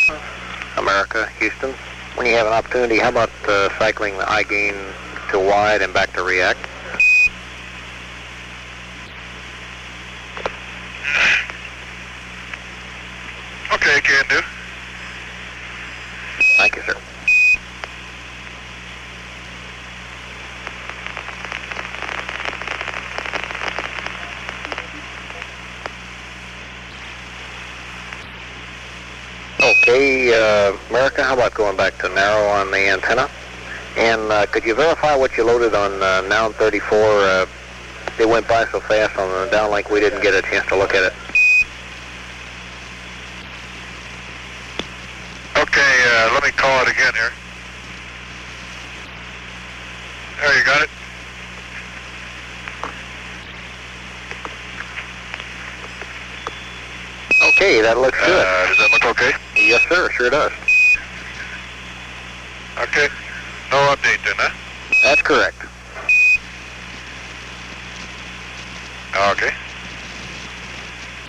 America, Houston. When you have an opportunity, how about cycling the iGain to wide and back to react? Okay, can do. Thank you, sir. Okay, America, how about going back to narrow on the antenna? And could you verify what you loaded on Noun 34? It went by so fast on the downlink we didn't get a chance to look at it. Okay, let me call it again here. There, you got it? Okay, that looks good. Does that look okay? Yes, sir, sure does. Okay. No update then, huh? That's correct. Okay.